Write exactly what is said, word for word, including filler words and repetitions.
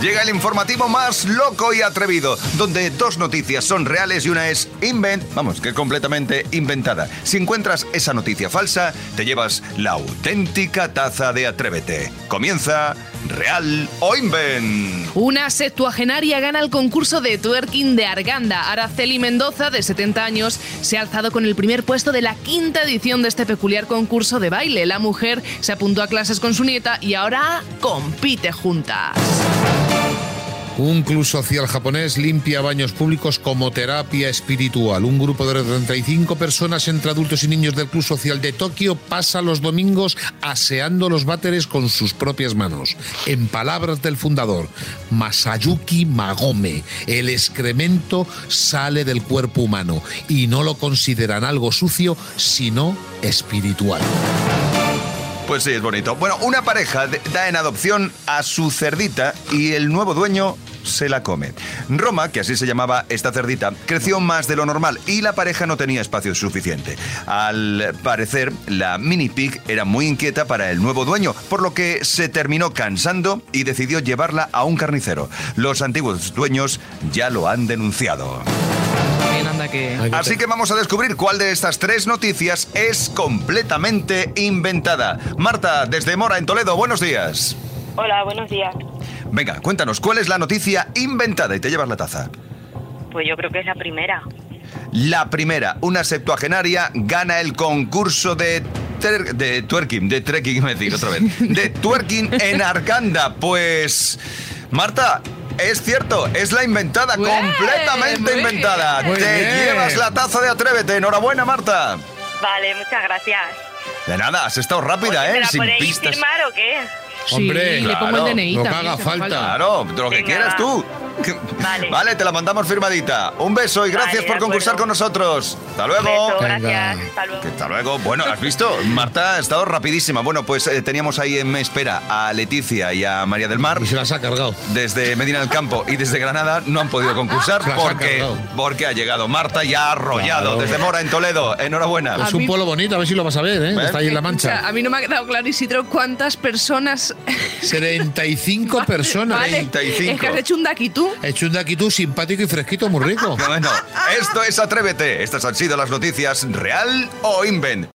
Llega el informativo más loco y atrevido, donde dos noticias son reales y una es invent, vamos, que es completamente inventada. Si encuentras esa noticia falsa, te llevas la auténtica taza de Atrévete. Comienza Real o Invent. Una septuagenaria gana el concurso de twerking de Arganda. Araceli Mendoza, de setenta años, se ha alzado con el primer puesto de la quinta edición de este peculiar concurso de baile. La mujer se apuntó a clases con su nieta y ahora compite juntas. Un club social japonés limpia baños públicos como terapia espiritual. Un grupo de treinta y cinco personas entre adultos y niños del club social de Tokio pasa los domingos aseando los váteres con sus propias manos. En palabras del fundador, Masayuki Magome, el excremento sale del cuerpo humano y no lo consideran algo sucio, sino espiritual. Pues sí, es bonito. Bueno, una pareja da en adopción a su cerdita y el nuevo dueño se la come. Roma, que así se llamaba esta cerdita, creció más de lo normal y la pareja no tenía espacio suficiente. Al parecer, la mini pig era muy inquieta para el nuevo dueño, por lo que se terminó cansando y decidió llevarla a un carnicero. Los antiguos dueños ya lo han denunciado. Que... Así que vamos a descubrir cuál de estas tres noticias es completamente inventada. Marta, desde Mora, en Toledo, buenos días. Hola, buenos días. Venga, cuéntanos, ¿cuál es la noticia inventada? Y te llevas la taza. Pues yo creo que es la primera. La primera, una septuagenaria gana el concurso de... Ter- de twerking, de trekking, me decir otra vez. De twerking en Arganda. Pues... Marta... Es cierto, es la inventada, Bien, completamente muy inventada. bien. Te Muy bien. llevas la taza de Atrévete. Enhorabuena, Marta. Vale, muchas gracias. De nada, has estado rápida, Oye, ¿me ¿eh? la Sin podéis pistas. firmar o qué? Hombre, sí, le pongo claro, el D N I lo que también, haga si falta. Claro, lo que Venga, quieras va. tú. Vale. Vale, te la mandamos firmadita. Un beso y gracias Vale, por de concursar acuerdo. con nosotros. Hasta luego. Beso, Venga. gracias. Hasta luego. Que Hasta luego. Bueno, ¿has visto? Marta ha estado rapidísima. Bueno, pues eh, teníamos ahí en espera a Leticia y a María del Mar. Y se las ha cargado. Desde Medina del Campo y desde Granada no han podido concursar Se las ha porque, cargado. porque ha llegado Marta y ha arrollado. Claro. Desde Mora, en Toledo. Enhorabuena. Es A un mí- pueblo bonito, a ver si lo vas a ver, ¿eh? Está ahí en La O Mancha. sea, a mí no me ha quedado claro, Isidro, cuántas personas... treinta y cinco personas. Vale, treinta y cinco. es que has hecho un daquitú. He hecho un daquitú simpático y fresquito, muy rico. Bueno, esto es Atrévete. Estas han sido las noticias Real o Invent.